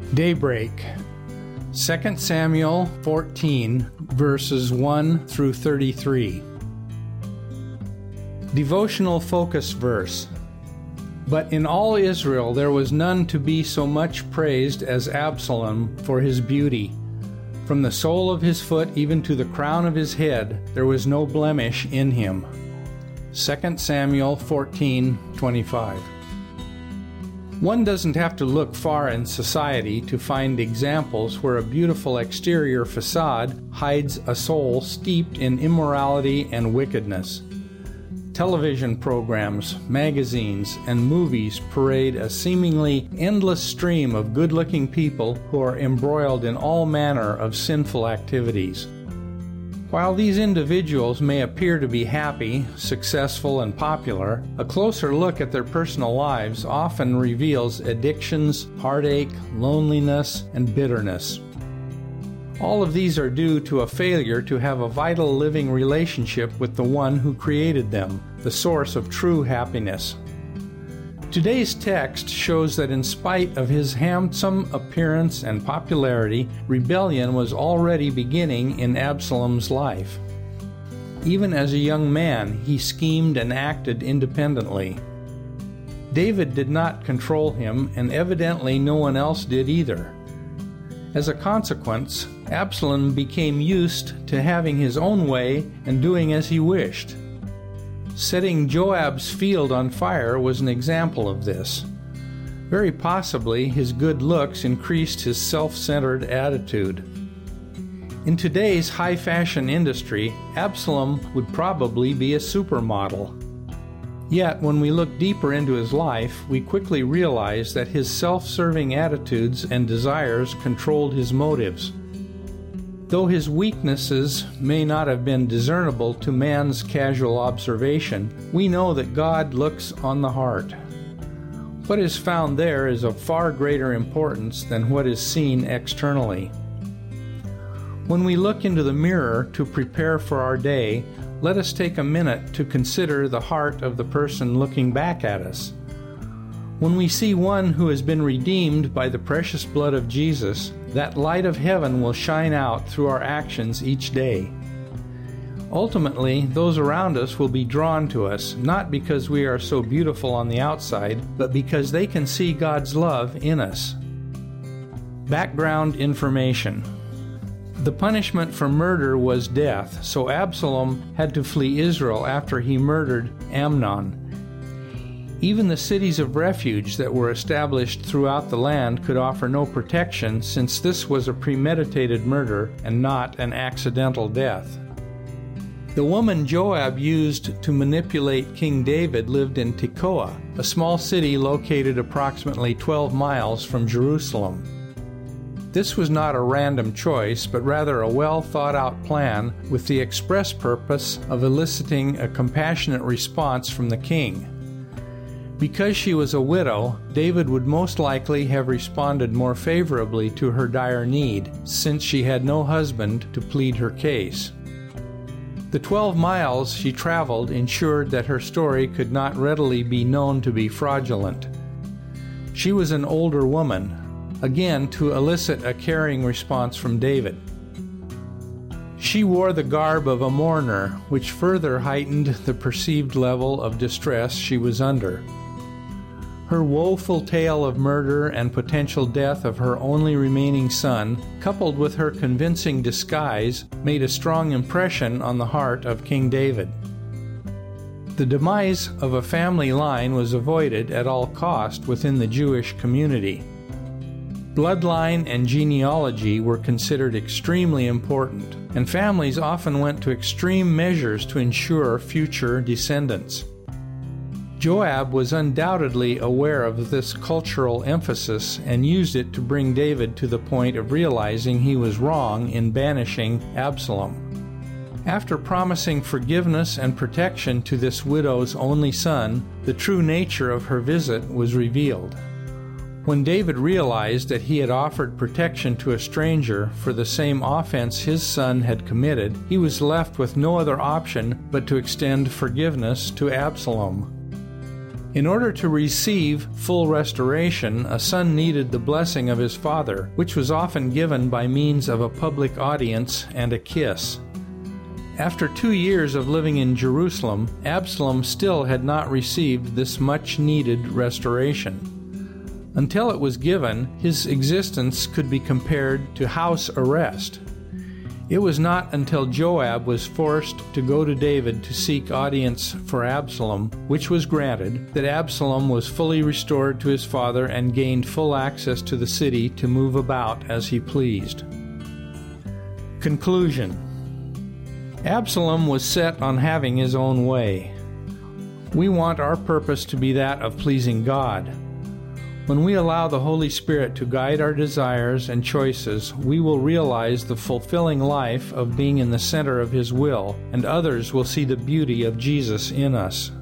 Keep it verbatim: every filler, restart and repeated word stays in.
Daybreak, Second Samuel fourteen, verses one through thirty-three. Devotional focus verse. But in all Israel there was none to be so much praised as Absalom for his beauty. From the sole of his foot even to the crown of his head there was no blemish in him. Second Samuel fourteen twenty-five. One doesn't have to look far in society to find examples where a beautiful exterior facade hides a soul steeped in immorality and wickedness. Television programs, magazines, and movies parade a seemingly endless stream of good-looking people who are embroiled in all manner of sinful activities. While these individuals may appear to be happy, successful, and popular, a closer look at their personal lives often reveals addictions, heartache, loneliness, and bitterness. All of these are due to a failure to have a vital living relationship with the one who created them, the source of true happiness. Today's text shows that in spite of his handsome appearance and popularity, rebellion was already beginning in Absalom's life. Even as a young man, he schemed and acted independently. David did not control him, and evidently no one else did either. As a consequence, Absalom became used to having his own way and doing as he wished. Setting Joab's field on fire was an example of this. Very possibly, his good looks increased his self-centered attitude. In today's high-fashion industry, Absalom would probably be a supermodel. Yet, when we look deeper into his life, we quickly realize that his self-serving attitudes and desires controlled his motives. Though his weaknesses may not have been discernible to man's casual observation, we know that God looks on the heart. What is found there is of far greater importance than what is seen externally. When we look into the mirror to prepare for our day, let us take a minute to consider the heart of the person looking back at us. When we see one who has been redeemed by the precious blood of Jesus, that light of heaven will shine out through our actions each day. Ultimately, those around us will be drawn to us, not because we are so beautiful on the outside, but because they can see God's love in us. Background information. The punishment for murder was death, so Absalom had to flee Israel after he murdered Amnon. Even the cities of refuge that were established throughout the land could offer no protection, since this was a premeditated murder and not an accidental death. The woman Joab used to manipulate King David lived in Tekoa, a small city located approximately twelve miles from Jerusalem. This was not a random choice, but rather a well-thought-out plan with the express purpose of eliciting a compassionate response from the king. Because she was a widow, David would most likely have responded more favorably to her dire need, since she had no husband to plead her case. The twelve miles she traveled ensured that her story could not readily be known to be fraudulent. She was an older woman, again to elicit a caring response from David. She wore the garb of a mourner, which further heightened the perceived level of distress she was under. Her woeful tale of murder and potential death of her only remaining son, coupled with her convincing disguise, made a strong impression on the heart of King David. The demise of a family line was avoided at all cost within the Jewish community. Bloodline and genealogy were considered extremely important, and families often went to extreme measures to ensure future descendants. Joab was undoubtedly aware of this cultural emphasis and used it to bring David to the point of realizing he was wrong in banishing Absalom. After promising forgiveness and protection to this widow's only son, the true nature of her visit was revealed. When David realized that he had offered protection to a stranger for the same offense his son had committed, he was left with no other option but to extend forgiveness to Absalom. In order to receive full restoration, a son needed the blessing of his father, which was often given by means of a public audience and a kiss. After two years of living in Jerusalem, Absalom still had not received this much-needed restoration. Until it was given, his existence could be compared to house arrest. It was not until Joab was forced to go to David to seek audience for Absalom, which was granted, that Absalom was fully restored to his father and gained full access to the city to move about as he pleased. Conclusion. Absalom was set on having his own way. We want our purpose to be that of pleasing God. When we allow the Holy Spirit to guide our desires and choices, we will realize the fulfilling life of being in the center of His will, and others will see the beauty of Jesus in us.